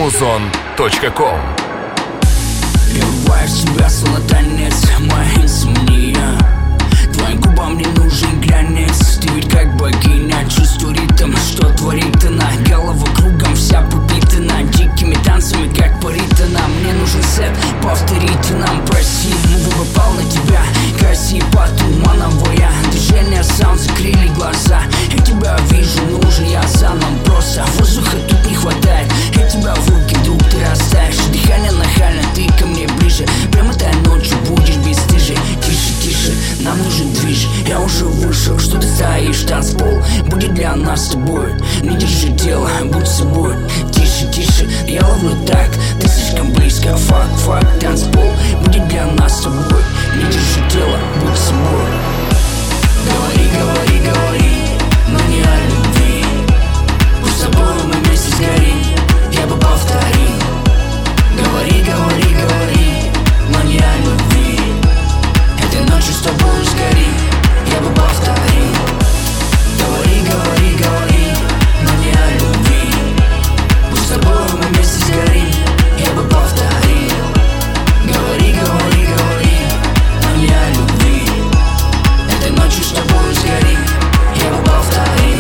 muzon.com. Я врываюсь в тебя, словно танец, моя инсомния. Твоим губам не нужен глянец. Ты ведь как богиня, чувствую ритм, что творит она. Голова кругом вся пропитана дикими танцами, как по ритмам. Мне нужен сет, повторите нам, проси. Мувы попал на тебя, краси по тумановая. Движения, саунд, закрыли глаза. Я тебя вижу, нужен я сам. Нам просто воздуха тут не хватает. Я тебя в руки, друг, ты растаешь. Дыхание нахально, ты ко мне ближе. Прямо этой ночью будешь бесстыжий. Тише, тише, нам нужен движ. Я уже вышел, что ты стоишь, танцпол будет для нас с тобой. Не держи тело, будь собой. Тише, тише, я ловлю так. Ты слишком близко, фак, фак. Танцпол будет для нас с тобой. Не держи тело, будь собой. Говори, говори, говори, но не о любви. Пусть с тобой мы вместе сгорим. Я бы повторил. Говори, говори, говори, но не о любви. Этой ночью с тобой сгорим. Я бы повторил. Говори, говори, говори, но не о любви. Пусть с тобой мы вместе сгорим. Я бы повторил. Говори, говори, говори, но не о любви. Этой ночью с тобой сгорим. Я бы повторил.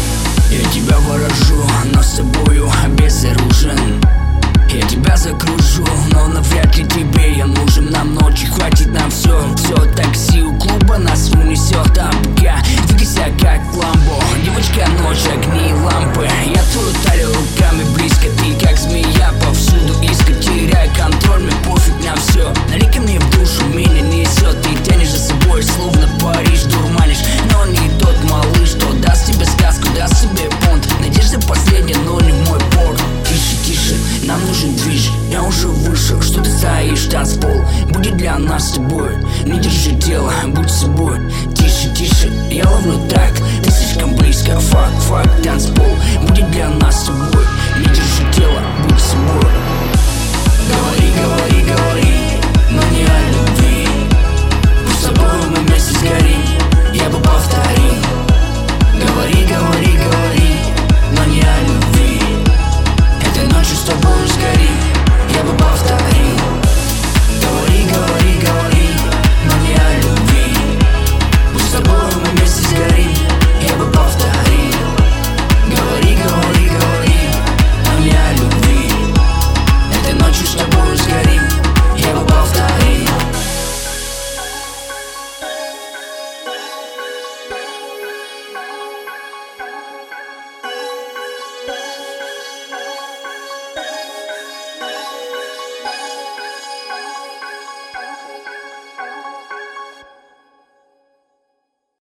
Я тебя ворожу, но с тобою обезоружен. Я тебя закружу, но навряд ли тебе я нужен. Нам ночи хватит, нам все такси у клуба нас унесет. А пока двигайся как ламбо. Девочка, ночь, огни и лампы. Я твою талию руками близко. Ты как змея повсюду искать. Теряй контроль, мне пофиг на все. Налей-ка мне в душу, меня несет. Ты тянешь за собой, словно Париж дурманишь. Но не тот малыш, что даст тебе сказку, даст тебе понт. Надежда последняя, но не мой порт. Тише, тише, нам нужен движ. Я уже вышел, что ты стоишь, танцпол будет для нас с тобой. Не держи тело, будь собой. Тише, тише, я ловлю так. Ты слишком близко, фак, фак. Танцпол